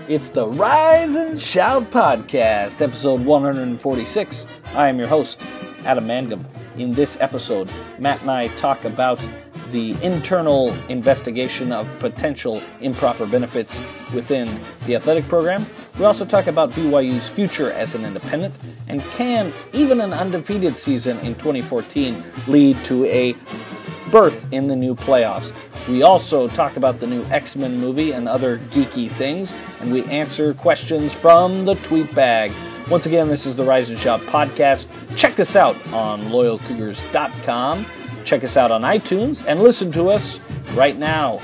It's the Rise and Shout Podcast, episode 146. I am your host, Adam Mangum. In this episode, Matt and I talk about the internal investigation of potential improper benefits within the athletic program. We also talk about BYU's future as an independent, and can even an undefeated season in 2014 lead to a berth in the new playoffs. We also talk about the new X-Men movie and other geeky things, and we answer questions from the tweet bag. Once again, this is the Rise and Shout podcast. Check us out on loyalcougars.com. Check us out on iTunes, and listen to us right now.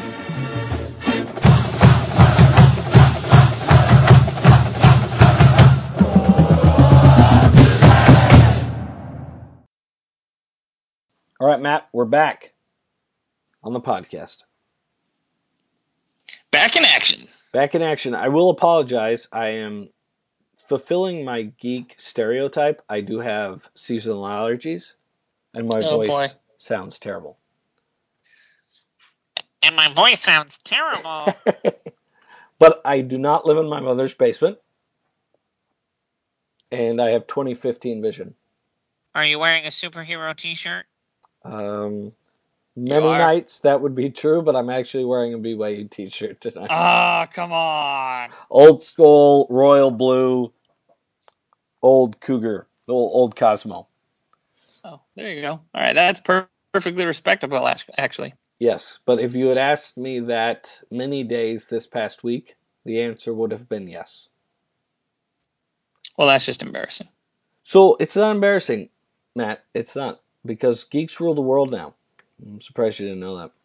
All right, Matt, we're back on the podcast. Back in action. Back in action. I will apologize. I am fulfilling my geek stereotype. I do have seasonal allergies, and my voice sounds terrible. And my voice sounds terrible. But I do not live in my mother's basement, and I have 2015 vision. Are you wearing a superhero t-shirt? Many nights that would be true, but I'm actually wearing a BYU t-shirt tonight. Oh, come on. Old school, royal blue, old Cougar, old Cosmo. Oh, there you go. All right, that's perfectly respectable, actually. Yes, but if you had asked me that many days this past week, the answer would have been yes. Well, that's just embarrassing. So, it's not embarrassing, Matt. It's not, because geeks rule the world now. I'm surprised you didn't know that.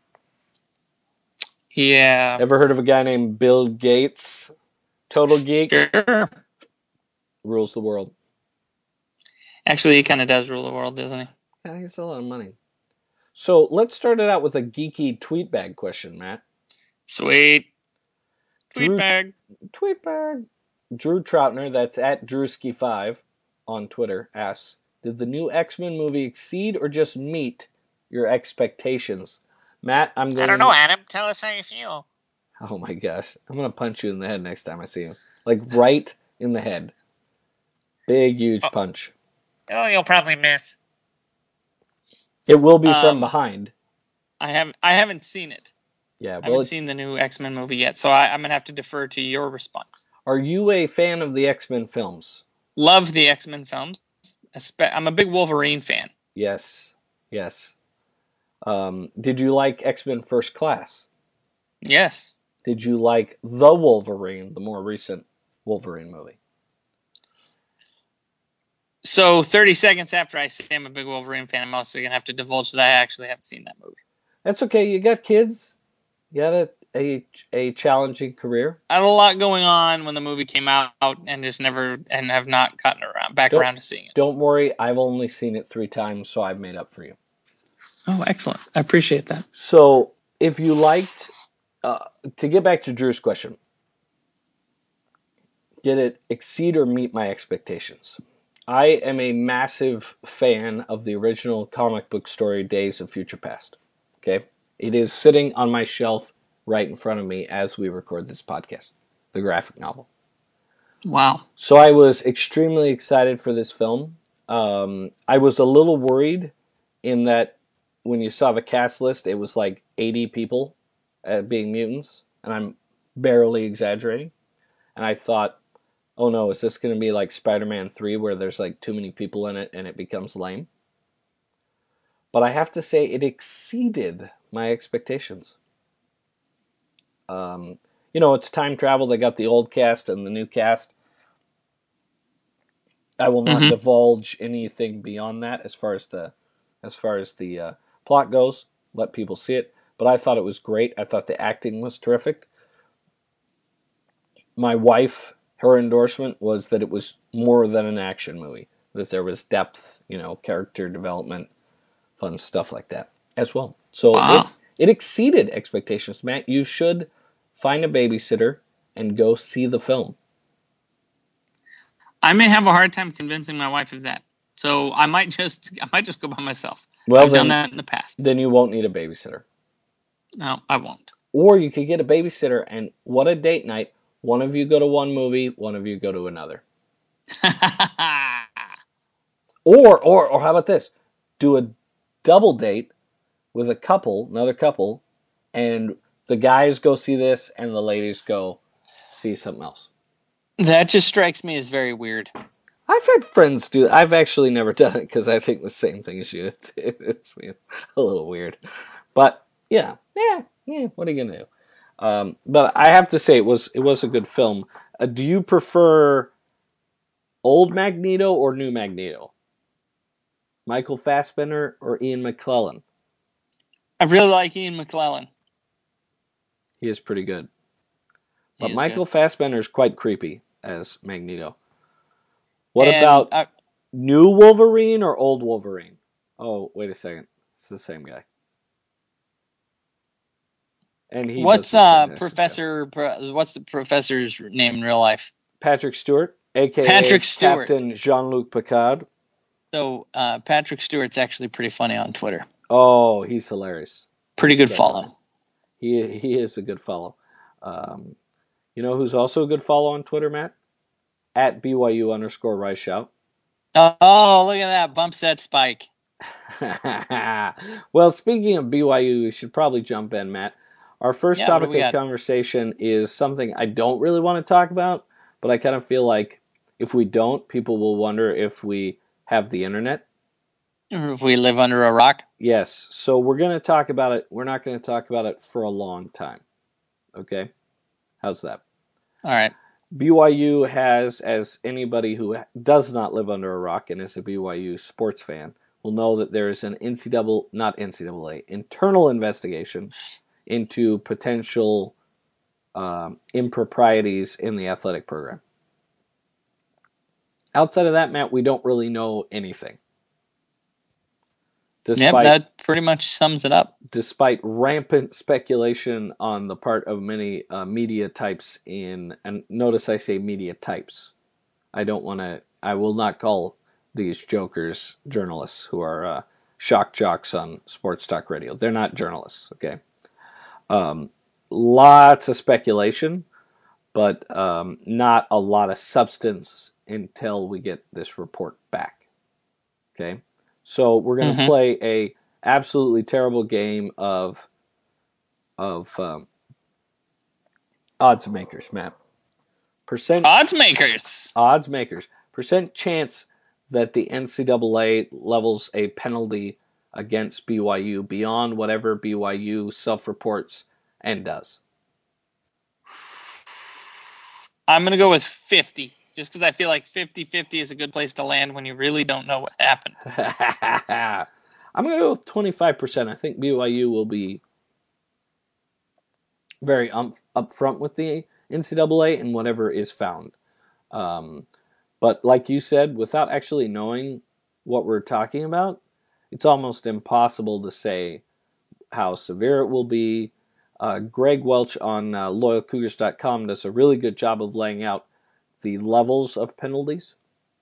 Yeah. Ever heard of a guy named Bill Gates? Total geek? Sure. Rules the world. Actually, he kind of does rule the world, doesn't he? Yeah, he gets a lot of money. So, let's start it out with a geeky tweet bag question, Matt. Sweet. Tweet bag. Drew Troutner, that's at Drewski5 on Twitter, asks, did the new X-Men movie exceed or just meet your expectations? Matt, I don't know, Adam. Tell us how you feel. Oh my gosh. I'm going to punch you in the head next time I see you. Like, right in the head. Big, huge punch. Oh, you'll probably miss. It will be from behind. I haven't seen it. Yeah, I haven't seen the new X-Men movie yet, so I'm going to have to defer to your response. Are you a fan of the X-Men films? Love the X-Men films. I'm a big Wolverine fan. Yes. Did you like X-Men First Class? Yes. Did you like The Wolverine, the more recent Wolverine movie? So 30 seconds after I say I'm a big Wolverine fan, I'm also going to have to divulge that I actually haven't seen that movie. That's okay. You got kids. You got a challenging career. I had a lot going on when the movie came out and have not gotten around to seeing it. Don't worry. I've only seen it 3 times, so I've made up for you. Oh, excellent. I appreciate that. So, if you liked, to get back to Drew's question, did it exceed or meet my expectations? I am a massive fan of the original comic book story Days of Future Past. Okay? It is sitting on my shelf right in front of me as we record this podcast, the graphic novel. Wow. So I was extremely excited for this film. I was a little worried in that when you saw the cast list, it was like 80 people being mutants, and I'm barely exaggerating. And I thought, oh no, is this going to be like Spider-Man 3 where there's like too many people in it and it becomes lame? But I have to say it exceeded my expectations. It's time travel. They got the old cast and the new cast. I will not divulge anything beyond that as far as the plot goes. Let people see it. But I thought it was great. I thought the acting was terrific. My wife, her endorsement was that it was more than an action movie. That there was depth, character development, fun stuff like that as well. So it exceeded expectations, Matt. You should find a babysitter and go see the film. I may have a hard time convincing my wife of that. So I might just go by myself. Well, I've done that in the past. Then you won't need a babysitter. No, I won't. Or you could get a babysitter, and what a date night. One of you go to one movie, one of you go to another. Or how about this? Do a double date with another couple, and the guys go see this, and the ladies go see something else. That just strikes me as very weird. I've had friends do that. I've actually never done it because I think the same thing as you. It's a little weird. But, yeah, what are you going to do? But I have to say, it was a good film. Do you prefer old Magneto or new Magneto? Michael Fassbender or Ian McKellen? I really like Ian McKellen. He is pretty good. But Michael Fassbender is quite creepy as Magneto. What about new Wolverine or old Wolverine? Oh, wait a second. It's the same guy. And what's the professor's name in real life? Patrick Stewart, a.k.a. Patrick Stewart. Captain Jean-Luc Picard. So Patrick Stewart's actually pretty funny on Twitter. Oh, he's hilarious. Pretty good follow. He is a good follow. You know who's also a good follow on Twitter, Matt? At BYU_Reichout. Oh, look at that. Bump set spike. Well, speaking of BYU, we should probably jump in, Matt. Our first topic of conversation is something I don't really want to talk about, but I kind of feel like if we don't, people will wonder if we have the internet. Or if we live under a rock. Yes. So we're going to talk about it. We're not going to talk about it for a long time. Okay? How's that? All right. BYU has, as anybody who does not live under a rock and is a BYU sports fan will know, that there is an internal investigation into potential improprieties in the athletic program. Outside of that, Matt, we don't really know anything. That pretty much sums it up. Despite rampant speculation on the part of many media types and notice I say media types. I will not call these jokers journalists who are shock jocks on sports talk radio. They're not journalists, okay? Lots of speculation, but not a lot of substance until we get this report back, okay? So we're going to play a absolutely terrible game of odds makers, Matt. Odds makers. Percent chance that the NCAA levels a penalty against BYU beyond whatever BYU self-reports and does. I'm going to go with 50. Just because I feel like 50-50 is a good place to land when you really don't know what happened. I'm going to go with 25%. I think BYU will be very upfront with the NCAA and whatever is found. But like you said, without actually knowing what we're talking about, it's almost impossible to say how severe it will be. Greg Welch on LoyalCougars.com does a really good job of laying out the levels of penalties.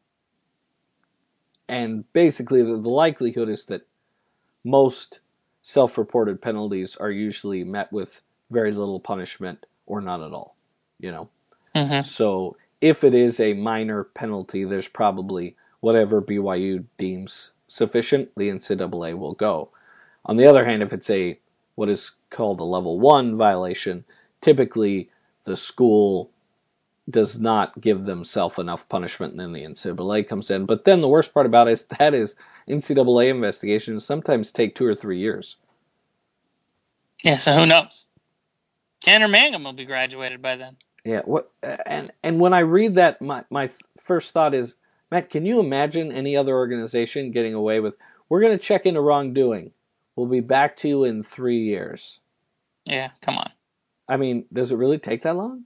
And basically, the likelihood is that most self-reported penalties are usually met with very little punishment or not at all, you know. So if it is a minor penalty, there's probably whatever BYU deems sufficient, the NCAA will go. On the other hand, if it's what is called a level 1 violation, typically the school does not give themselves enough punishment, and then the NCAA comes in. But then the worst part about it is NCAA investigations sometimes take 2 or 3 years. Yeah, so who knows? Tanner Mangum will be graduated by then. Yeah, and when I read that, my first thought is, Matt, can you imagine any other organization getting away with, we're going to check into wrongdoing. We'll be back to you in 3 years. Yeah, come on. I mean, does it really take that long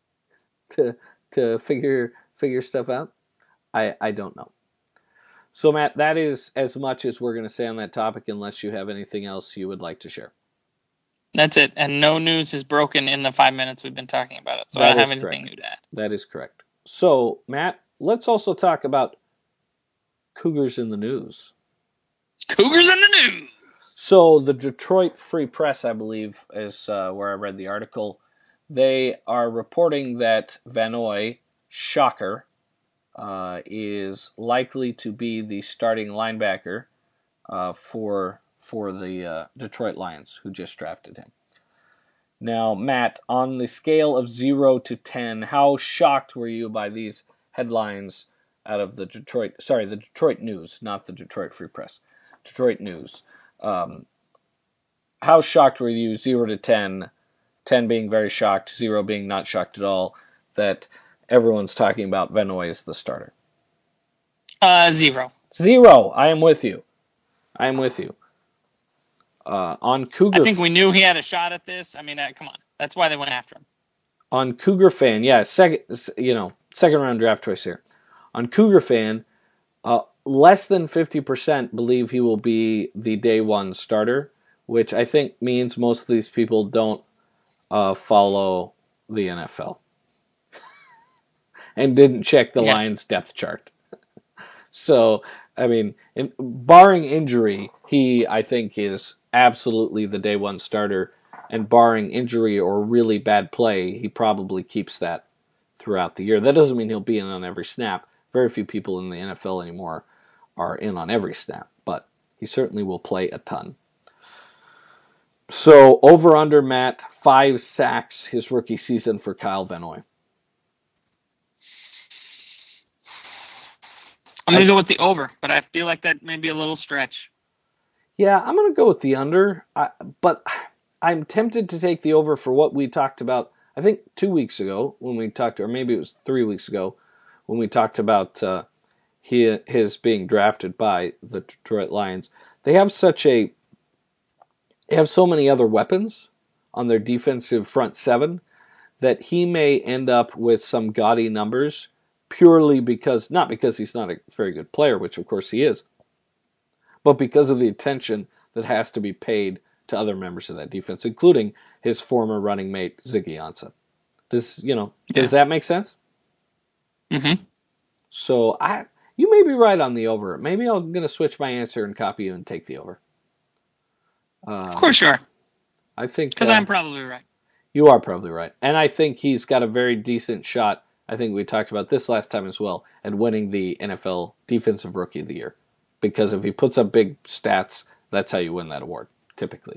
to figure stuff out? I don't know. So, Matt, that is as much as we're going to say on that topic, unless you have anything else you would like to share. That's it. And no news is broken in the 5 minutes we've been talking about it. So I don't have anything new to add. That is correct. So, Matt, let's also talk about Cougars in the news. Cougars in the news! So the Detroit Free Press, I believe, is where I read the article, They are reporting that Vanoy, shocker, is likely to be the starting linebacker for the Detroit Lions, who just drafted him. Now, Matt, on the scale of 0 to 10, how shocked were you by these headlines out of the Detroit News, not the Detroit Free Press, Detroit News? How shocked were you, 0 to 10, 10 being very shocked, 0 being not shocked at all, that everyone's talking about Vanoy as the starter? 0. 0. I am with you. On Cougar, I think we knew he had a shot at this. I mean, come on. That's why they went after him. On Cougar Fan, second round draft choice here. On Cougar Fan, less than 50% believe he will be the day one starter, which I think means most of these people don't follow the NFL and didn't check the Lions depth chart. So, I mean, barring injury, he, I think, is absolutely the day one starter. And barring injury or really bad play, he probably keeps that throughout the year. That doesn't mean he'll be in on every snap. Very few people in the NFL anymore are in on every snap. But he certainly will play a ton. So, over-under, Matt, 5 sacks his rookie season for Kyle Vanoy. I'm going to go with the over, but I feel like that may be a little stretch. Yeah, I'm going to go with the under, but I'm tempted to take the over for what we talked about, I think 2 weeks ago, when we talked, or maybe it was 3 weeks ago, when we talked about his being drafted by the Detroit Lions. They have so many other weapons on their defensive front seven that he may end up with some gaudy numbers purely because, not because he's not a very good player, which of course he is, but because of the attention that has to be paid to other members of that defense, including his former running mate, Ziggy Ansah. Does that make sense? Mm-hmm. So you may be right on the over. Maybe I'm going to switch my answer and copy you and take the over. Of course you are. I think because I'm probably right. You are probably right. And I think he's got a very decent shot, I think we talked about this last time as well, at winning the NFL Defensive Rookie of the Year. Because if he puts up big stats, that's how you win that award, typically.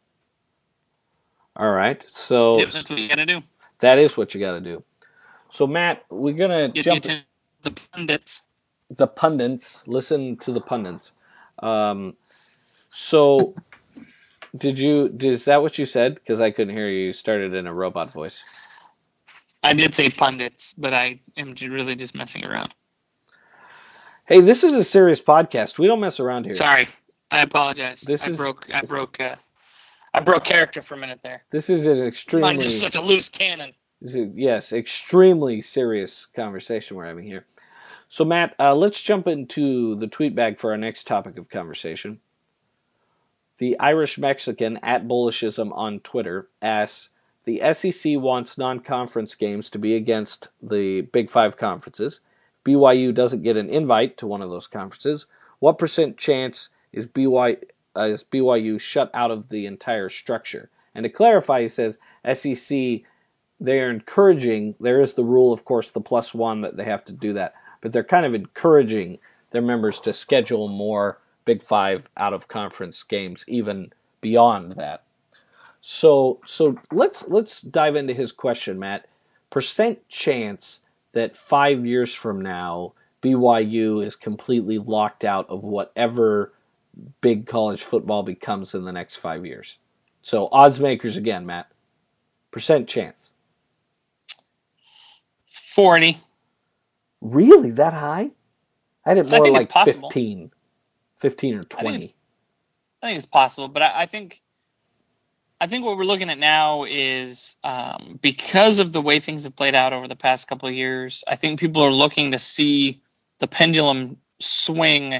All right, so... Yep, that's what you got to do. That is what you got to do. So, Matt, we're going to jump... The pundits. The pundits. Listen to the pundits. So... Is that what you said? Because I couldn't hear you. You started in a robot voice. I did say pundits, but I am really just messing around. Hey, this is a serious podcast. We don't mess around here. Sorry, I apologize. I broke character for a minute there. This is an extremely... Mine's just such a loose cannon. Yes, extremely serious conversation we're having here. So, Matt, let's jump into the tweet bag for our next topic of conversation. The Irish Mexican at Bullishism on Twitter asks, the SEC wants non-conference games to be against the Big Five conferences. BYU doesn't get an invite to one of those conferences. What % chance is BYU shut out of the entire structure? And to clarify, he says, SEC, they're encouraging, there is the rule, of course, the +1 that they have to do that, but they're kind of encouraging their members to schedule more Big Five out-of-conference games, even beyond that. So let's dive into his question, Matt. % chance that 5 years from now, BYU is completely locked out of whatever big college football becomes in the next 5 years. So odds makers again, Matt. % chance. 40. Really? That high? I had it more like 15. 15 or 20. I think it's possible, but I think what we're looking at now is because of the way things have played out over the past couple of years, I think people are looking to see the pendulum swing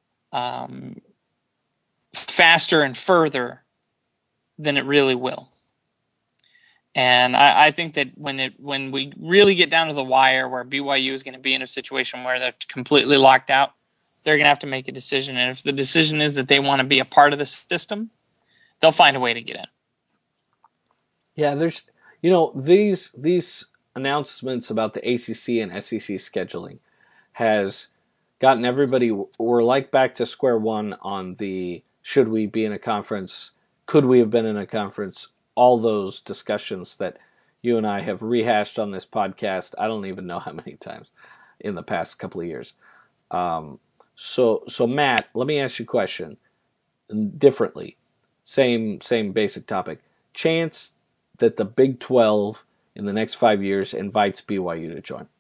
faster and further than it really will. And I think that when we really get down to the wire where BYU is going to be in a situation where they're completely locked out, they're going to have to make a decision. And if the decision is that they want to be a part of the system, they'll find a way to get in. Yeah, These announcements about the ACC and SEC scheduling has gotten everybody. We're like back to square one on the should we be in a conference? Could we have been in a conference? All those discussions that you and I have rehashed on this podcast. I don't even know how many times in the past couple of years. So Matt, let me ask you a question differently. Same basic topic. Chance that the Big 12 in the next 5 years invites BYU to join?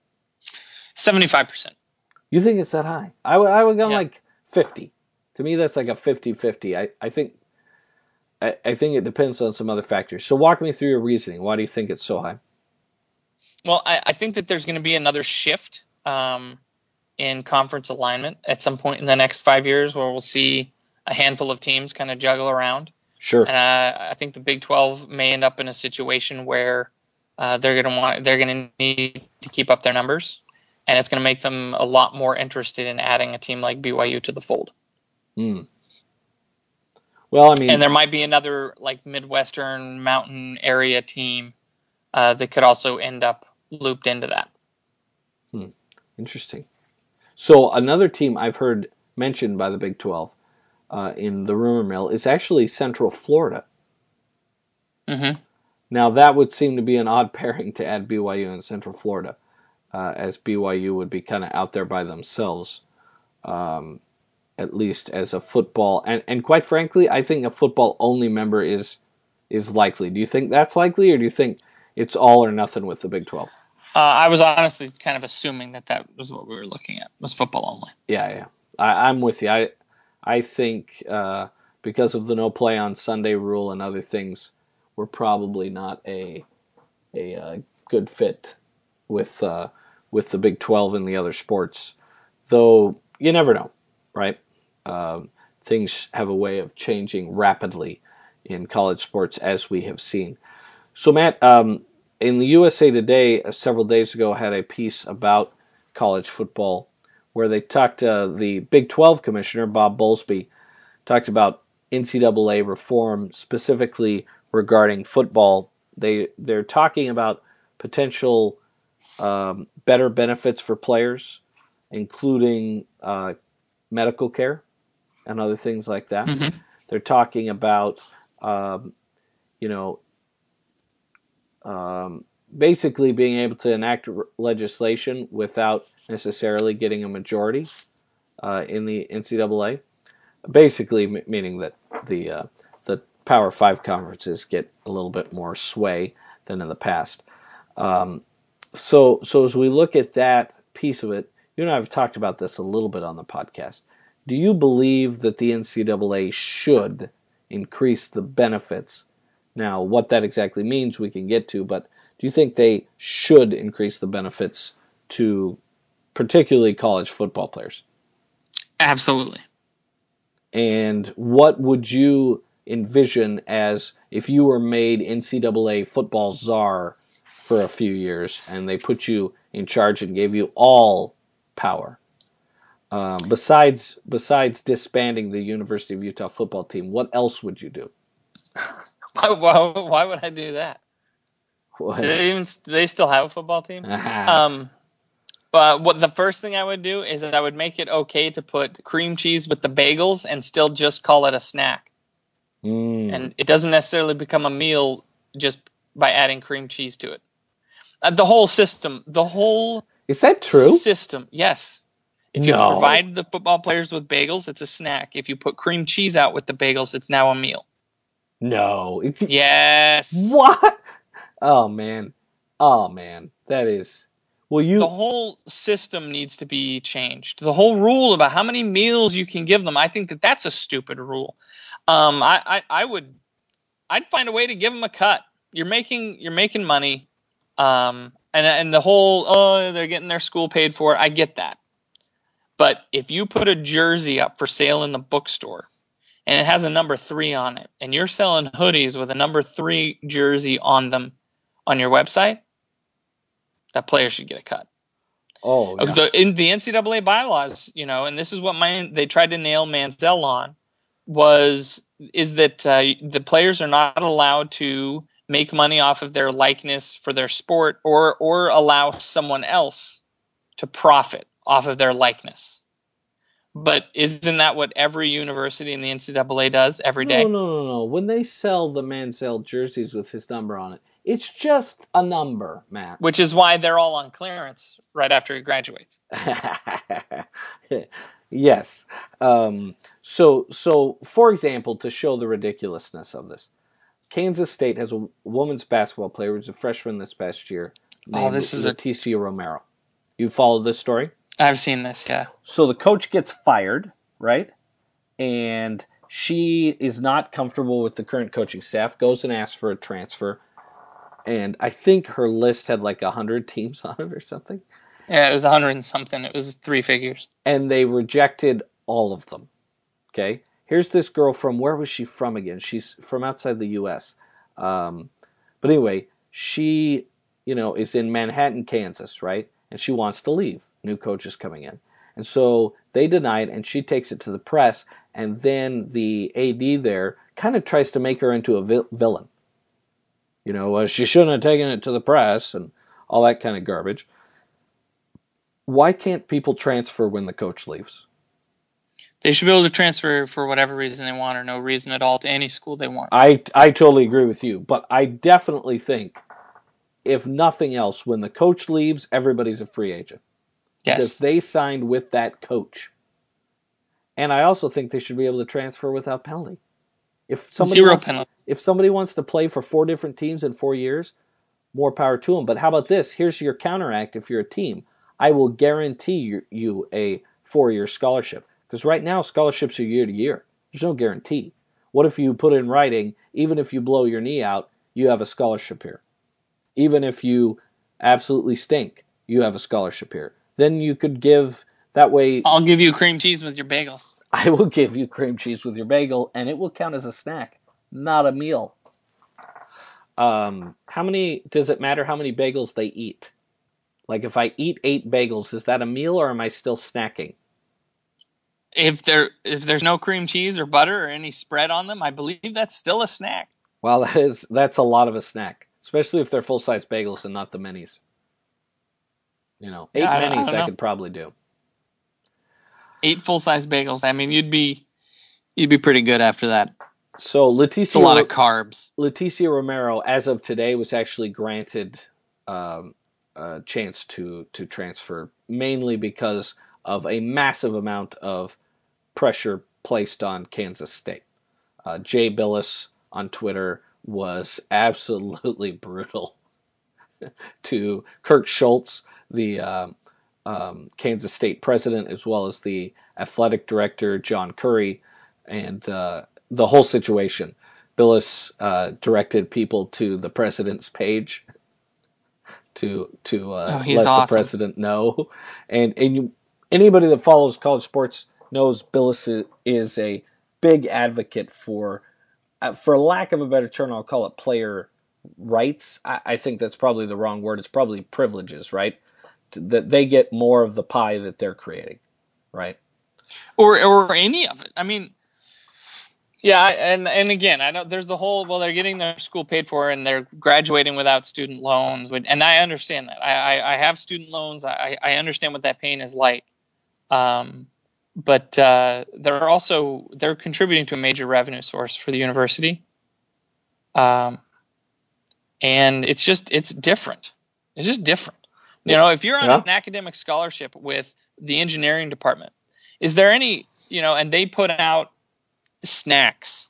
75%. You think it's that high? I would go like 50. To me, that's like a 50-50. I think it depends on some other factors. So walk me through your reasoning. Why do you think it's so high? Well, I think that there's going to be another shift in conference alignment at some point in the next 5 years where we'll see a handful of teams kind of juggle around. Sure. And I think the Big 12 may end up in a situation where they're going to need to keep up their numbers, and it's going to make them a lot more interested in adding a team like BYU to the fold. Well, I mean, and there might be another like Midwestern mountain area team that could also end up looped into that. Interesting. So another team I've heard mentioned by the Big 12 in the rumor mill is actually Central Florida. Mm-hmm. Now that would seem to be an odd pairing to add BYU and Central Florida, as BYU would be kind of out there by themselves, at least as a football. And quite frankly, I think a football-only member is likely. Do you think that's likely, or do you think it's all or nothing with the Big 12? I was honestly kind of assuming that was what we were looking at, was football only. Yeah. I'm with you. I think because of the no play on Sunday rule and other things, we're probably not a good fit with the Big 12 and the other sports. Though you never know, right? Things have a way of changing rapidly in college sports, as we have seen. So, Matt, in the USA Today several days ago had a piece about college football where they talked the Big 12 commissioner, Bob Bowlesby, talked about NCAA reform specifically regarding football. They're talking about potential better benefits for players, including medical care and other things like that. Mm-hmm. They're talking about basically being able to enact legislation without necessarily getting a majority in the NCAA. Basically, meaning that the Power 5 conferences get a little bit more sway than in the past. So as we look at that piece of it, you and I have talked about this a little bit on the podcast. Do you believe that the NCAA should increase the benefits? Now, what that exactly means we can get to, but do you think they should increase the benefits to particularly college football players? Absolutely. And what would you envision as if you were made NCAA football czar for a few years and they put you in charge and gave you all power? Besides disbanding the University of Utah football team, what else would you do? Why would I do that? Do they still have a football team? But what the first thing I would do is that I would make it okay to put cream cheese with the bagels and still just call it a snack. And it doesn't necessarily become a meal just by adding cream cheese to it. The whole system, is that true? System, yes. If you provide the football players with bagels, it's a snack. If you put cream cheese out with the bagels, it's now a meal. No. Yes. What? Oh man, that is. The whole system needs to be changed. The whole rule about how many meals you can give them, I think that's a stupid rule. I'd find a way to give them a cut. You're making money, and the whole they're getting their school paid for. I get that, but if you put a jersey up for sale in the bookstore, and it has a number 3 on it, and you're selling hoodies with a number 3 jersey on them on your website, that player should get a cut. Oh, yeah. In the NCAA bylaws, and this is what they tried to nail Manziel on, is that the players are not allowed to make money off of their likeness for their sport, or allow someone else to profit off of their likeness. But isn't that what every university in the NCAA does every day? No. When they sell the Mansell jerseys with his number on it, it's just a number, Matt. Which is why they're all on clearance right after he graduates. Yes. So, for example, to show the ridiculousness of this, Kansas State has a women's basketball player who's a freshman this past year named Leticia Romero. You followed this story? I've seen this, yeah. So the coach gets fired, right? And she is not comfortable with the current coaching staff, goes and asks for a transfer. And I think her list had like 100 teams on it or something. Yeah, it was 100 and something. It was 3 figures. And they rejected all of them. Okay? Here's this girl from, where was she from again? She's from outside the U.S. But anyway, she, is in Manhattan, Kansas, right? And she wants to leave. New coach is coming in. And so they deny it, and she takes it to the press, and then the AD there kind of tries to make her into a villain. She shouldn't have taken it to the press and all that kind of garbage. Why can't people transfer when the coach leaves? They should be able to transfer for whatever reason they want or no reason at all to any school they want. I totally agree with you, but I definitely think, if nothing else, when the coach leaves, everybody's a free agent. Yes. Because they signed with that coach. And I also think they should be able to transfer without penalty. If somebody wants to play for 4 different teams in 4 years, more power to them. But how about this? Here's your counteract if you're a team. I will guarantee you a 4-year scholarship. Because right now, scholarships are year to year. There's no guarantee. What if you put in writing, even if you blow your knee out, you have a scholarship here? Even if you absolutely stink, you have a scholarship here. Then you could give, that way... I'll give you cream cheese with your bagels. I will give you cream cheese with your bagel, and it will count as a snack, not a meal. Does it matter how many bagels they eat? Like, if I eat 8 bagels, is that a meal, or am I still snacking? If there's no cream cheese or butter or any spread on them, I believe that's still a snack. Well, that's a lot of a snack, especially if they're full-size bagels and not the minis. 8 minis I could probably do. 8 full-size bagels. I mean, you'd be pretty good after that. So it's a lot of carbs. Leticia Romero, as of today, was actually granted a chance to transfer, mainly because of a massive amount of pressure placed on Kansas State. Jay Bilas on Twitter was absolutely brutal to Kirk Schultz, the Kansas State president, as well as the athletic director, John Curry, and the whole situation. Bilas directed people to the president's page to let the president know. And anybody that follows college sports knows Bilas is a big advocate for lack of a better term, I'll call it player rights. I think that's probably the wrong word. It's probably privileges, right? That they get more of the pie that they're creating, right? Or any of it. I mean, yeah, and again, I know there's the whole, well, they're getting their school paid for and they're graduating without student loans, and I understand that. I have student loans. I understand what that pain is like. But they're contributing to a major revenue source for the university. And it's different. It's just different. If you're on an academic scholarship with the engineering department, is there any, and they put out snacks.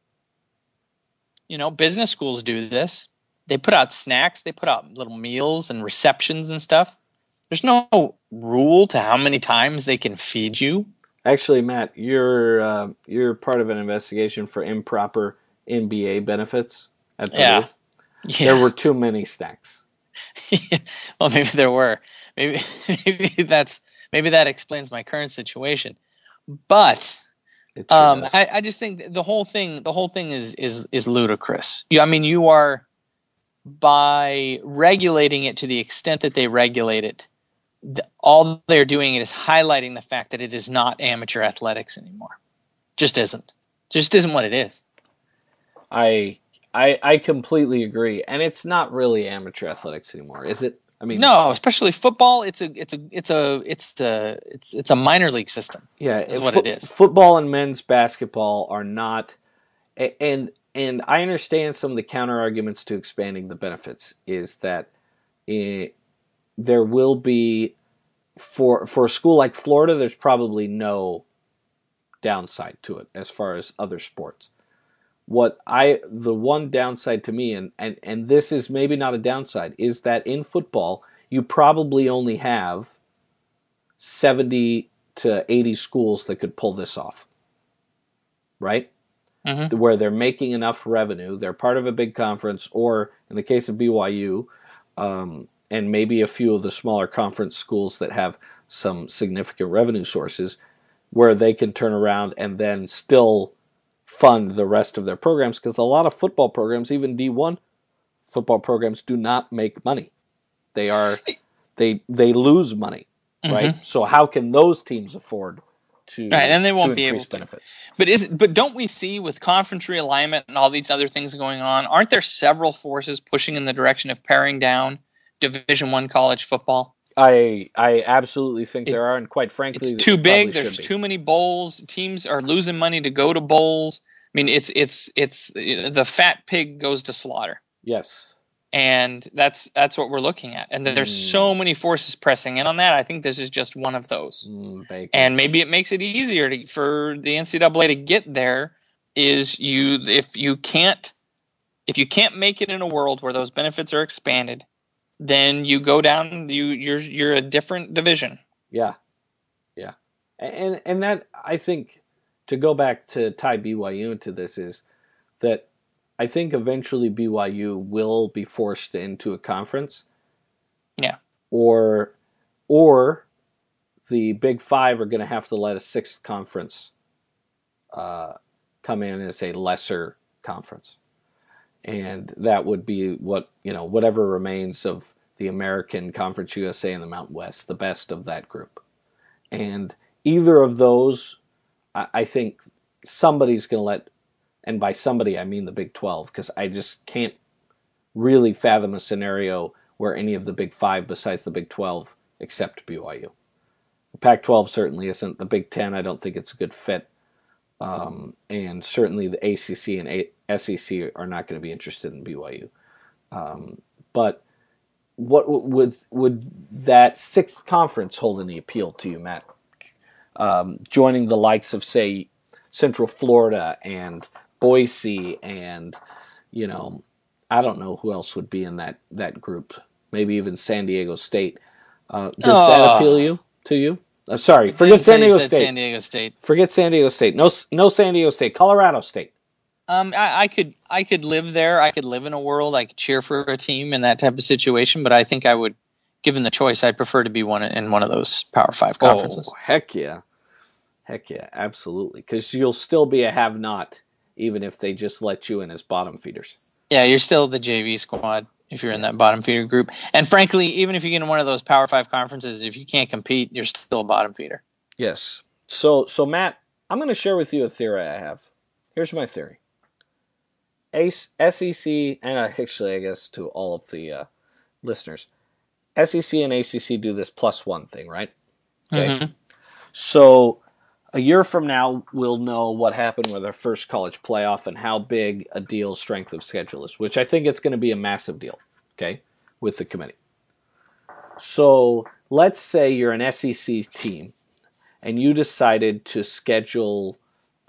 Business schools do this. They put out snacks. They put out little meals and receptions and stuff. There's no rule to how many times they can feed you. Actually, Matt, you're part of an investigation for improper NBA benefits at Purdue. Yeah. There were too many snacks. Well, maybe there were. Maybe that explains my current situation. But I just think the whole thing is ludicrous. You are, by regulating it to the extent that they regulate it, all they're doing is highlighting the fact that it is not amateur athletics anymore. Just isn't what it is. I I completely agree, and it's not really amateur athletics anymore, is it? I mean, no, especially football. It's a minor league system. yeah, Is what it is. football and men's basketball are not, and I understand some of the counter arguments to expanding the benefits is that there will be for a school like Florida, there's probably no downside to it as far as other sports. The one downside to me, and this is maybe not a downside, is that in football you probably only have 70 to 80 schools that could pull this off, right? Mm-hmm. Where they're making enough revenue, they're part of a big conference, or in the case of BYU, and maybe a few of the smaller conference schools that have some significant revenue sources, where they can turn around and then still fund the rest of their programs, because a lot of football programs, even D1 football programs, do not make money. They lose money, right? Mm-hmm. So how can those teams afford to Right, and they won't be able to. benefits? But don't we see with conference realignment and all these other things going on? Aren't there several forces pushing in the direction of paring down Division I college football? I absolutely think there are, and quite frankly, it's too big. There's too many bowls. Teams are losing money to go to bowls. I mean, it's the fat pig goes to slaughter. Yes, and that's what we're looking at. And there's so many forces pressing in on that. I think this is just one of those. And maybe it makes it easier for the NCAA to get there. If you can't make it in a world where those benefits are expanded, then you go down. You're a different division. Yeah. And that, I think, to go back to tie BYU into this, is that I think eventually BYU will be forced into a conference. Yeah. Or the Big Five are going to have to let a sixth conference come in as a lesser conference. And that would be whatever remains of the American Conference USA and the Mountain West, the best of that group. And either of those, I think somebody's going to let, and by somebody I mean the Big 12, because I just can't really fathom a scenario where any of the Big Five besides the Big 12 accept BYU. The Pac-12 certainly isn't. The Big 10, I don't think it's a good fit. And certainly the ACC and SEC are not going to be interested in BYU. But what would that sixth conference hold any appeal to you, Matt? Joining the likes of, say, Central Florida and Boise and, I don't know who else would be in that group. Maybe even San Diego State. Does that appeal to you? Sorry, forget San Diego State. San Diego State. Forget San Diego State. No San Diego State. Colorado State. I could live there. I could live in a world. I could cheer for a team in that type of situation. But I think I would, given the choice, I'd prefer to be in one of those Power 5 conferences. Oh, heck yeah, absolutely. Because you'll still be a have-not, even if they just let you in as bottom feeders. Yeah, you're still the JV squad if you're in that bottom feeder group. And frankly, even if you get in one of those Power 5 conferences, if you can't compete, you're still a bottom feeder. Yes. So Matt, I'm going to share with you a theory I have. Here's my theory. SEC, and actually I guess to all of the listeners, SEC and ACC do this +1 thing, right? Okay. Mm-hmm. So a year from now, we'll know what happened with our first college playoff and how big a deal strength of schedule is, which I think it's going to be a massive deal, okay, with the committee. So let's say you're an SEC team and you decided to schedule,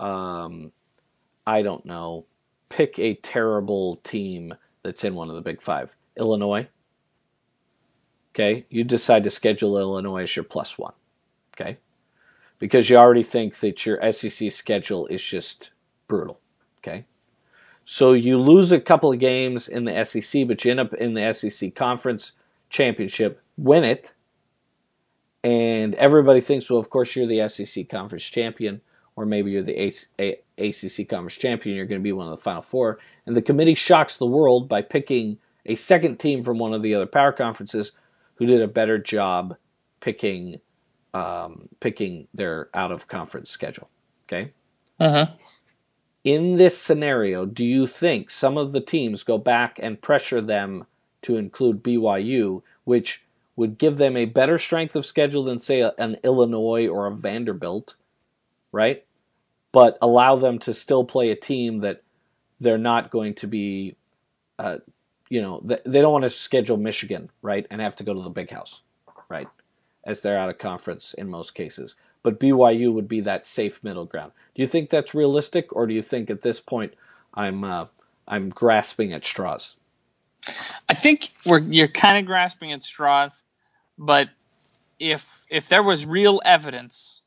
I don't know, pick a terrible team that's in one of the Big Five. Illinois. Okay, you decide to schedule Illinois as your +1. Okay, because you already think that your SEC schedule is just brutal. Okay, so you lose a couple of games in the SEC, but you end up in the SEC Conference Championship, win it, and everybody thinks, well, of course, you're the SEC Conference Champion, or maybe you're the ACC Conference Champion, you're going to be one of the Final Four, and the committee shocks the world by picking a second team from one of the other power conferences who did a better job picking their out-of-conference schedule. Okay? Uh-huh. in this scenario, do you think some of the teams go back and pressure them to include BYU, which would give them a better strength of schedule than, say, an Illinois or a Vanderbilt, right? But allow them to still play a team that they're not going to be, they don't want to schedule Michigan, right, and have to go to the Big House, right, as they're out of conference in most cases. But BYU would be that safe middle ground. Do you think that's realistic, or do you think at this point I'm grasping at straws? I think you're kind of grasping at straws, but if there was real evidence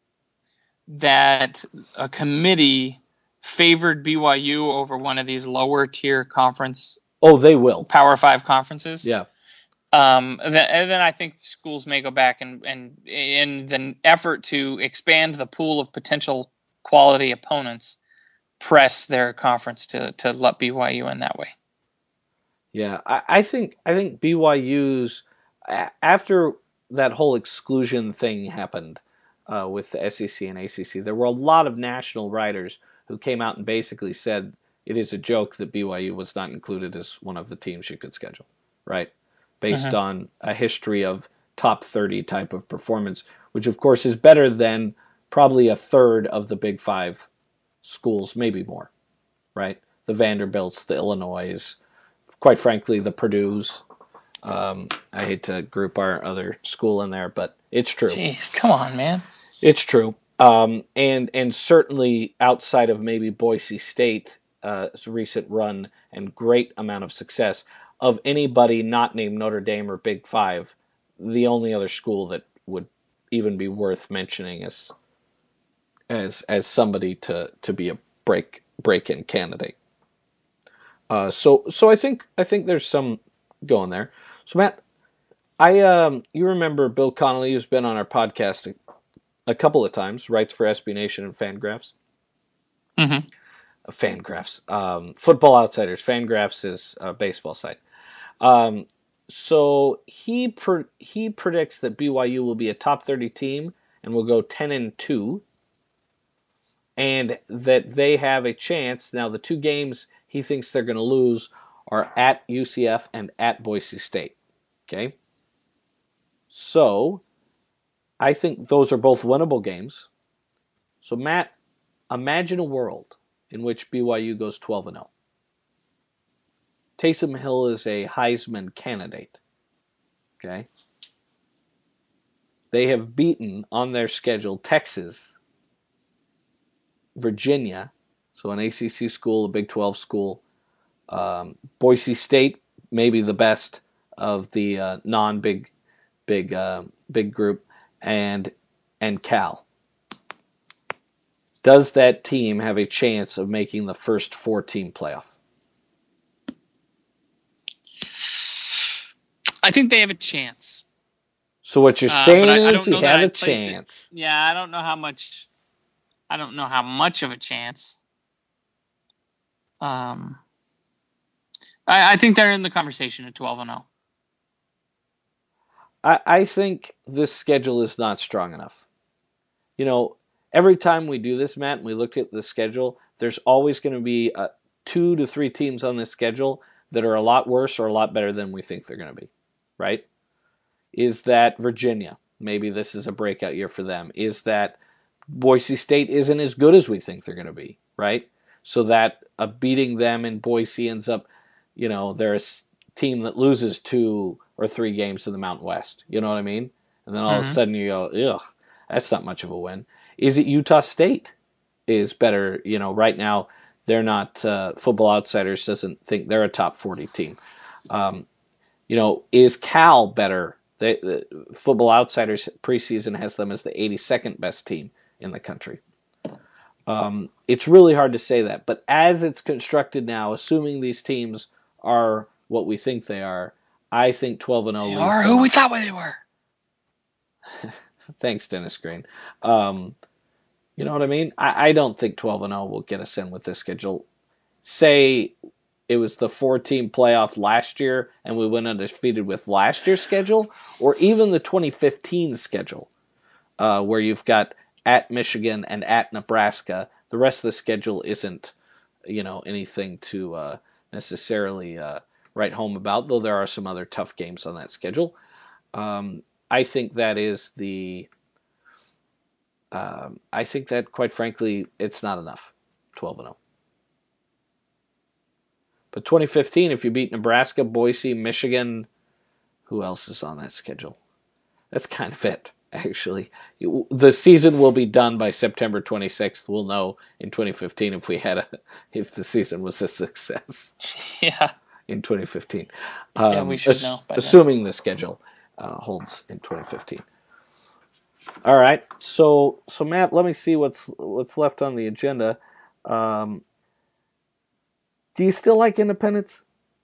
that a committee favored BYU over one of these lower tier conference, they will Power 5 conferences, yeah. Then I think schools may go back and in the effort to expand the pool of potential quality opponents, press their conference to let BYU in that way. Yeah, I think BYU's, after that whole exclusion thing happened with the SEC and ACC, there were a lot of national writers who came out and basically said it is a joke that BYU was not included as one of the teams you could schedule, right? Based on a history of top 30 type of performance, which of course is better than probably a third of the Big Five schools, maybe more, right? The Vanderbilts, the Illinois, quite frankly, the Purdue's. I hate to group our other school in there, but it's true. Jeez, come on, man. It's true. And certainly outside of maybe Boise State's recent run and great amount of success, of anybody not named Notre Dame or Big Five, the only other school that would even be worth mentioning as somebody to be a break-in candidate. So I think there's some going there. So Matt, you remember Bill Connolly, who's been on our podcast a couple of times, writes for SB Nation and Fangraphs. Mm-hmm. Fangraphs, Football Outsiders. Fangraphs is a baseball site. So he predicts that BYU will be a top 30 team and will go 10-2, and that they have a chance. Now, the two games he thinks they're going to lose are at UCF and at Boise State. Okay? So, I think those are both winnable games. So, Matt, imagine a world in which BYU goes 12-0. Taysom Hill is a Heisman candidate. Okay? They have beaten on their schedule Texas, Virginia, so an ACC school, a Big 12 school, Boise State, maybe the best of the non-big big group, and Cal. Does that team have a chance of making the first 4-team playoff? I think they have a chance. So what you're saying is you have a chance. Yeah, I don't know how much. I don't know how much of a chance. I think they're in the conversation at 12-0. I think this schedule is not strong enough. You know, every time we do this, Matt, and we look at the schedule, there's always going to be 2 to 3 teams on this schedule that are a lot worse or a lot better than we think they're going to be, right? Is that Virginia? Maybe this is a breakout year for them. Is that Boise State isn't as good as we think they're going to be, right? So that beating them in Boise ends up, they're a team that loses 2 or 3 games to the Mountain West. You know what I mean? And then all of a sudden you go, ugh, that's not much of a win. Is it Utah State is better? Right now they're not, Football Outsiders doesn't think they're a top 40 team. Is Cal better? The Football Outsiders preseason has them as the 82nd best team in the country. It's really hard to say that, but as it's constructed now, assuming these teams are what we think they are, I think 12-0. They are who we thought they were. Thanks, Dennis Green. You know what I mean? I don't think 12-0 will get us in with this schedule. Say it was the 4-team playoff last year and we went undefeated with last year's schedule, or even the 2015 schedule, where you've got at Michigan and at Nebraska. The rest of the schedule isn't anything to necessarily write home about, though there are some other tough games on that schedule. I think that is I think that, quite frankly, it's not enough, 12-0. But 2015, if you beat Nebraska, Boise, Michigan, who else is on that schedule? That's kind of it, actually. The season will be done by September 26th. We'll know in 2015 if the season was a success. Yeah. In 2015. We should know by assuming the schedule holds in 2015. All right. So Matt, let me see what's left on the agenda. Do you still like Independence?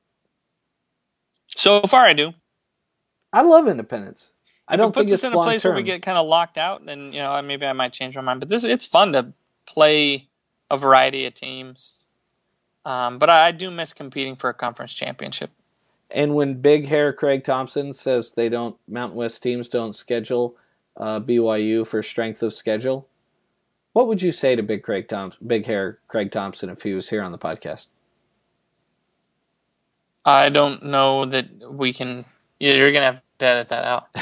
So far, I do. I love Independence. I don't think it's in a place where we get kind of locked out, and maybe I might change my mind. But it's fun to play a variety of teams. But I do miss competing for a conference championship. And when Big Hair Craig Thompson says Mountain West teams don't schedule BYU for strength of schedule, what would you say to Big Hair Craig Thompson if he was here on the podcast? I don't know that we can. You're gonna have to edit that out.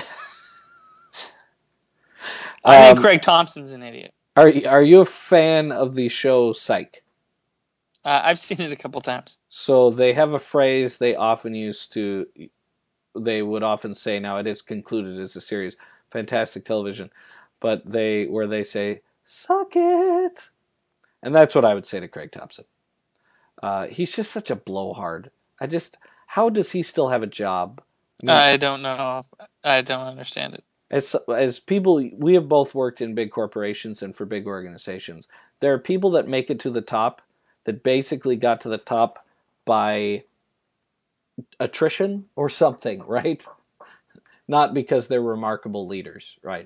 I think Craig Thompson's an idiot. Are you a fan of the show Psych? I've seen it a couple times. So they have a phrase they often use they would often say, now it is concluded as a series, fantastic television, but where they say, suck it. And that's what I would say to Craig Thompson. He's just such a blowhard. How does he still have a job? I don't know. I don't understand it. As people, we have both worked in big corporations and for big organizations. There are people that make it to the top that basically got to the top by attrition or something, right? Not because they're remarkable leaders, right?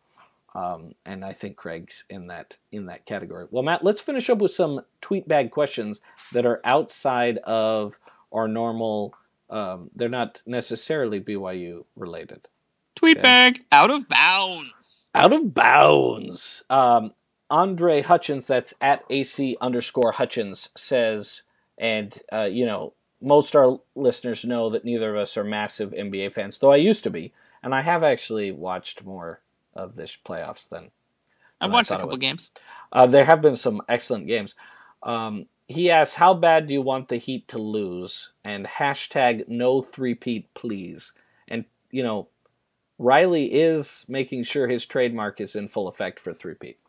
And I think Craig's in that category. Well, Matt, let's finish up with some tweet bag questions that are outside of our normal. They're not necessarily BYU related. Tweet bag out of bounds. Out of bounds. Andre Hutchins, that's at AC_Hutchins, says, and most of our listeners know that neither of us are massive NBA fans, though I used to be, and I have actually watched more of this playoffs than I've watched a couple games. There have been some excellent games. He asks, how bad do you want the Heat to lose? And hashtag no three-peat, please. And, Riley is making sure his trademark is in full effect for three-peat.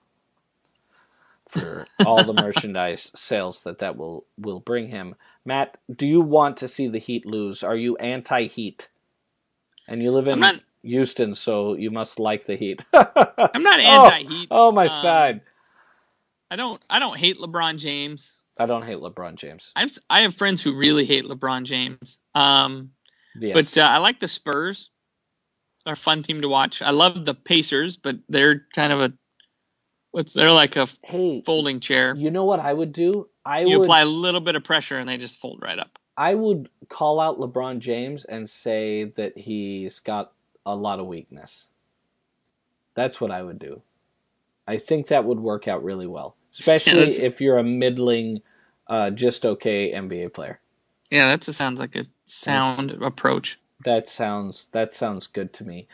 For all the merchandise sales that will bring him. Matt, do you want to see the Heat lose? Are you anti-Heat? And you live in Houston, so you must like the Heat. I'm not anti-Heat. Oh, my side. I don't hate LeBron James. I don't hate LeBron James. I have friends who really hate LeBron James. Yes. But I like the Spurs. They're a fun team to watch. I love the Pacers, but they're kind of they're like a folding chair. You know what I would do? You apply a little bit of pressure and they just fold right up. I would call out LeBron James and say that he's got a lot of weakness. That's what I would do. I think that would work out really well, especially if you're a middling, just okay NBA player. Yeah, that sounds like a sound approach. That sounds good to me.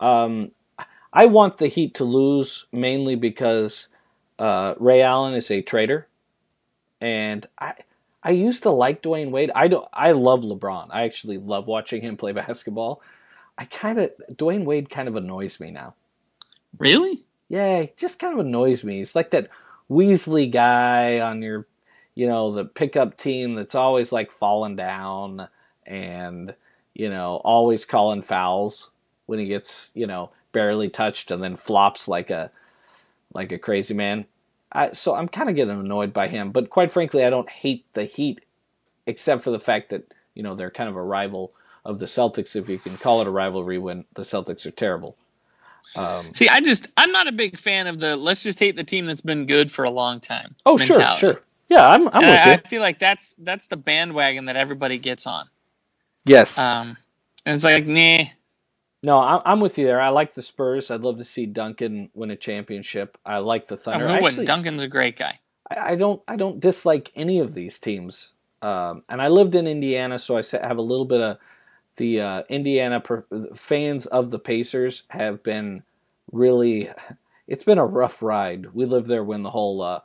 I want the Heat to lose mainly because Ray Allen is a traitor, and I used to like Dwayne Wade. I love LeBron. I actually love watching him play basketball. Dwayne Wade kind of annoys me now. Really? Yeah, he just kind of annoys me. He's like that Weasley guy on your, the pickup team that's always like falling down and, always calling fouls when he gets, barely touched and then flops like a crazy man. So I'm kind of getting annoyed by him. But quite frankly, I don't hate the Heat, except for the fact that, they're kind of a rival of the Celtics, if you can call it a rivalry when the Celtics are terrible. See, I'm not a big fan of let's just hate the team that's been good for a long time. Oh, mentality. Sure. Yeah, I'm with you. I feel like that's the bandwagon that everybody gets on. Yes. And it's like, nah. No, I'm with you there. I like the Spurs. I'd love to see Duncan win a championship. I like the Thunder. Duncan's a great guy. I don't dislike any of these teams. And I lived in Indiana, so I have a little bit of the Indiana fans of the Pacers have been really. It's been a rough ride. We lived there when the whole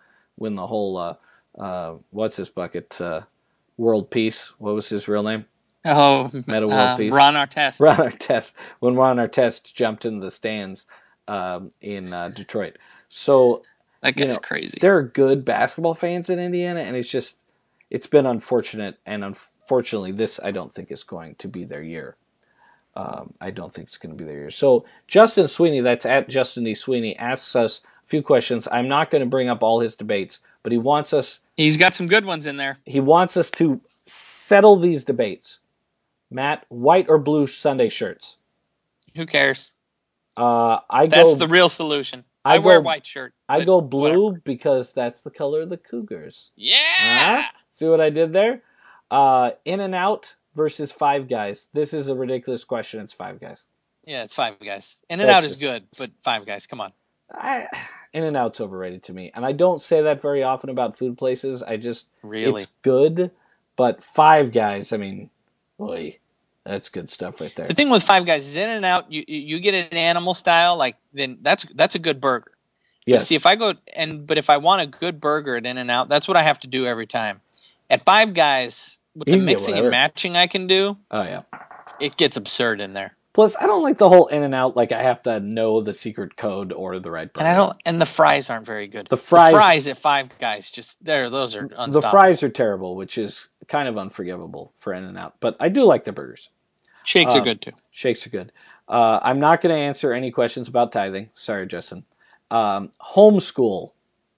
what's his bucket world peace. What was his real name? Oh, Meta World Peace. Ron Artest. Ron Artest. When Ron Artest jumped into the stands in Detroit. So That guy's crazy. There are good basketball fans in Indiana, and it's been unfortunate, and unfortunately, this I don't think is going to be their year. I don't think it's going to be their year. So Justin Sweeney, that's at Justin D. Sweeney, asks us a few questions. I'm not going to bring up all his debates, but he wants us. He's got some good ones in there. He wants us to settle these debates. Matt, white or blue Sunday shirts? Who cares? That's the real solution. I wear a white shirt. I go blue whatever. Because that's the color of the Cougars. Yeah! See what I did there? In-N-Out versus Five Guys. This is a ridiculous question. It's Five Guys. Yeah, it's Five Guys. In-N-Out is good, but Five Guys, come on. In-N-Out's overrated to me. And I don't say that very often about food places. Really? It's good, but Five Guys, I mean, boy, that's good stuff right there. The thing with Five Guys is In-N-Out, you get an animal style, then that's a good burger. Yes. See, but if I want a good burger at In-N-Out, that's what I have to do every time. At Five Guys, with the mixing and matching I can do, it gets absurd in there. Plus, I don't like the whole In-N-Out, like I have to know the secret code or the right burger. And the fries aren't very good. The fries at Five Guys, those are unstoppable. The fries are terrible, which is kind of unforgivable for In-N-Out. But I do like the burgers. Shakes are good, too. Shakes are good. I'm not going to answer any questions about tithing. Sorry, Justin. Homeschool.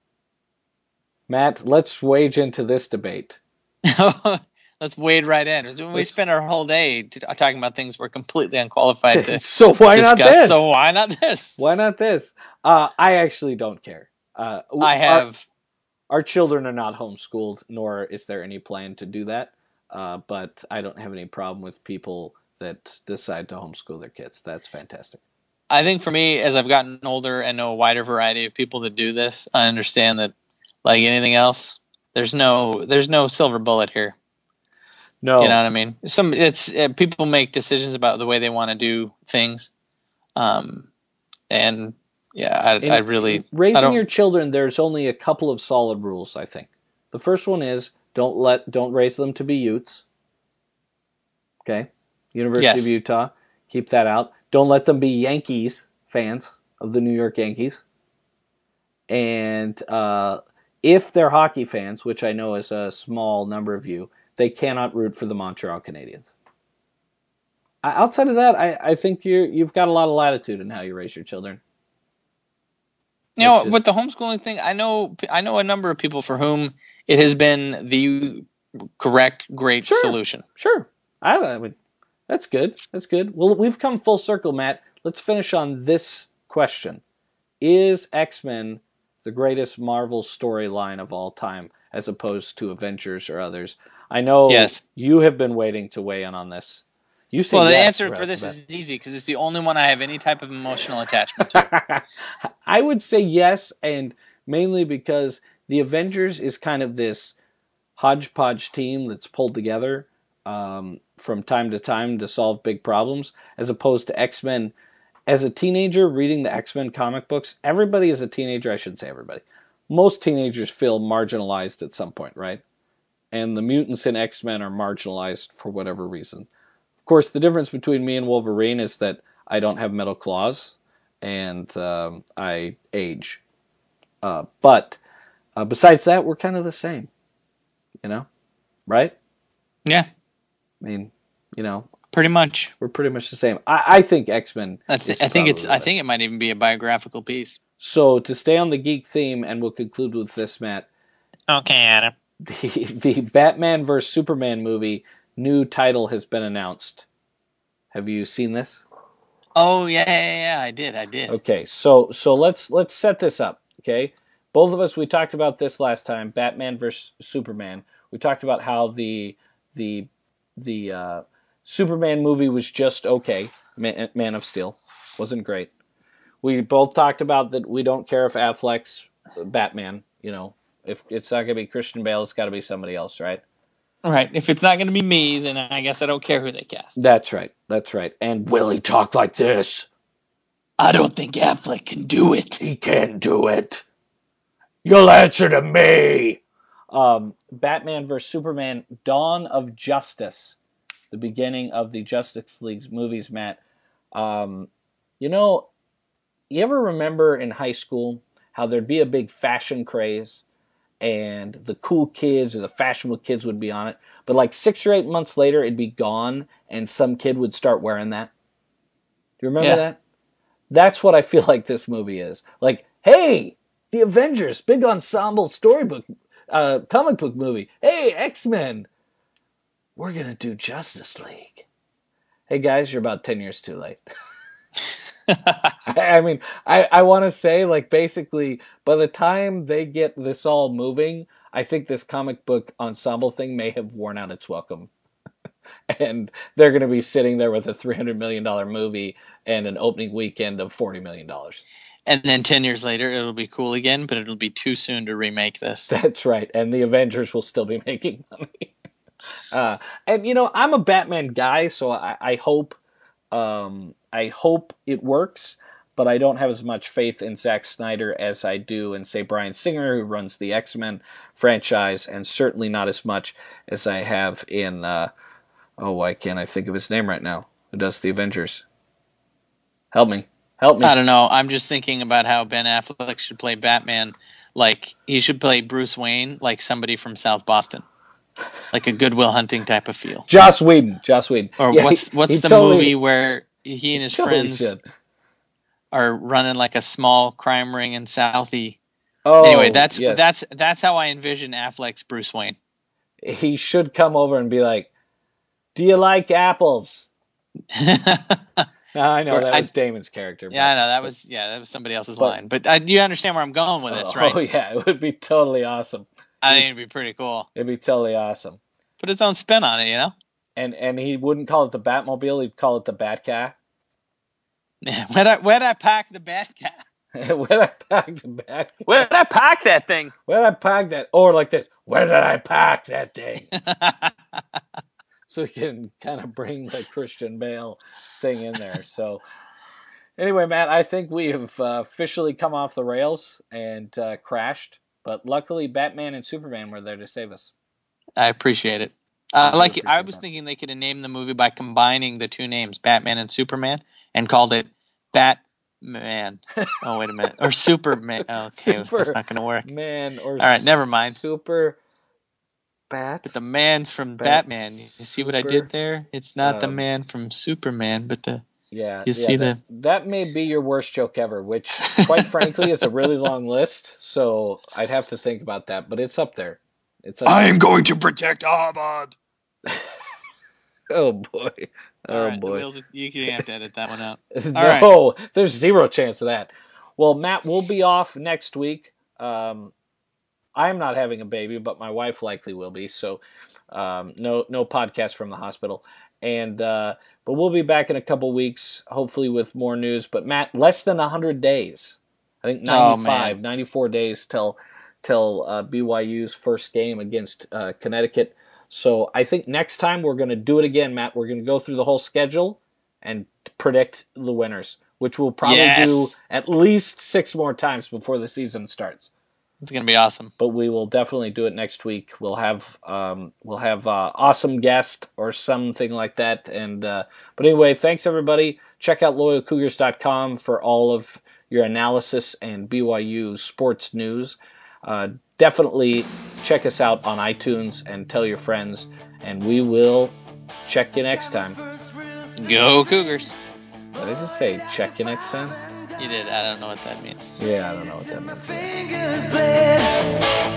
Matt, let's wage into this debate. Let's wade right in. We spend our whole day talking about things we're completely unqualified to so why discuss. Not this? So why not this? Why not this? I actually don't care. Our children are not homeschooled, nor is there any plan to do that. But I don't have any problem with people that decide to homeschool their kids. That's fantastic. I think for me, as I've gotten older and know a wider variety of people that do this, I understand that, like anything else, there's no silver bullet here. No, you know what I mean. People make decisions about the way they want to do things, and yeah, I really raising your children. There's only a couple of solid rules. I think the first one is don't raise them to be Utes. Okay, University of Utah, keep that out. Don't let them be Yankees fans of the New York Yankees, and if they're hockey fans, which I know is a small number of you, they cannot root for the Montreal Canadiens. Outside of that, I think you've got a lot of latitude in how you raise your children. With the homeschooling thing, I know a number of people for whom it has been the correct, great solution. Sure. I mean, that's good. That's good. Well, we've come full circle, Matt. Let's finish on this question. Is X-Men the greatest Marvel storyline of all time, as opposed to Avengers or others? I know you have been waiting to weigh in on this. You say the answer for this is easy because it's the only one I have any type of emotional attachment to. I would say yes, and mainly because the Avengers is kind of this hodgepodge team that's pulled together from time to time to solve big problems, as opposed to X-Men. As a teenager reading the X-Men comic books, everybody is a teenager. I shouldn't say everybody. Most teenagers feel marginalized at some point, right? And the mutants in X-Men are marginalized for whatever reason. Of course, the difference between me and Wolverine is that I don't have metal claws, and I age. But besides that, we're kind of the same. Right? Yeah. I mean, pretty much. We're pretty much the same. I think X-Men. I think it might even be a biographical piece. So to stay on the geek theme, and we'll conclude with this, Matt. Okay, Adam. The Batman vs Superman movie new title has been announced. Have you seen this? Oh yeah, I did. Okay, so let's set this up. Okay, both of us, we talked about this last time. Batman vs Superman. We talked about how the Superman movie was just okay. Man of Steel wasn't great. We both talked about that we don't care if Affleck's Batman, If it's not going to be Christian Bale, it's got to be somebody else, right? Right. If it's not going to be me, then I guess I don't care who they cast. That's right. And will he talk like this? I don't think Affleck can do it. He can't do it. You'll answer to me. Batman vs. Superman, Dawn of Justice. The beginning of the Justice League's movies, Matt. You ever remember in high school how there'd be a big fashion craze and the cool kids or the fashionable kids would be on it, but like 6 or 8 months later it'd be gone and some kid would start wearing that? Do you remember that? That's what I feel like this movie is. Like, hey, the Avengers, big ensemble storybook, comic book movie. Hey, X-Men, we're going to do Justice League. Hey, guys, you're about 10 years too late. I mean, I want to say, like, basically, by the time they get this all moving, I think this comic book ensemble thing may have worn out its welcome. And they're going to be sitting there with a $300 million movie and an opening weekend of $40 million. And then 10 years later, it'll be cool again, but it'll be too soon to remake this. That's right. And the Avengers will still be making money. And, I'm a Batman guy, so I hope it works, but I don't have as much faith in Zack Snyder as I do in, say, Bryan Singer, who runs the X-Men franchise, and certainly not as much as I have in, why can't I think of his name right now? Who does the Avengers? Help me. I don't know. I'm just thinking about how Ben Affleck should play Batman. Like, he should play Bruce Wayne like somebody from South Boston. Like a Good Will Hunting type of feel. Joss Whedon. Or yeah, what's the movie where he and his friends are running like a small crime ring in Southie? Oh, anyway, that's how I envision Affleck's Bruce Wayne. He should come over and be like, "Do you like apples?" I know that was Damon's character. Yeah, I know that was somebody else's line. But you understand where I'm going with this, right? Oh yeah, it would be totally awesome. I think it'd be pretty cool. It'd be totally awesome. Put his own spin on it, And he wouldn't call it the Batmobile; he'd call it the Batcar. Where'd I pack the Batcar? Where'd I pack the Batcar? Where'd I pack that thing? Where'd I pack that? Or like this: where did I pack that thing? So we can kind of bring the Christian Bale thing in there. So anyway, Matt, I think we have officially come off the rails and crashed. But luckily, Batman and Superman were there to save us. I appreciate it. I was thinking they could have named the movie by combining the two names, Batman and Superman, and called it Batman. Oh, wait a minute. Or Superman. Okay, that's not going to work. All right, never mind. Super Bat. But the man's from Batman. You see what I did there? It's not the man from Superman, but the... Yeah. You see that may be your worst joke ever, which, quite frankly, is a really long list, so I'd have to think about that, but it's up there. I am going to protect Harvard. Oh, boy. All right, boy. You can have to edit that one out. No, there's zero chance of that. Well, Matt, we'll be off next week. I'm not having a baby, but my wife likely will be, so no podcast from the hospital. And but we'll be back in a couple weeks, hopefully with more news. But Matt, less than 100 days. I think 94 days till BYU's first game against Connecticut. So I think next time we're going to do it again, Matt. We're going to go through the whole schedule and predict the winners, which we'll probably do at least 6 more times before the season starts. It's going to be awesome. But we will definitely do it next week. We'll have awesome guest or something like that. And but anyway, thanks everybody. Check out loyalcougars.com for all of your analysis and BYU sports news. Definitely check us out on iTunes and tell your friends. And we will check you next time. Go Cougars. Did I just say check you next time? You did. I don't know what that means. Yeah, I don't know what that means.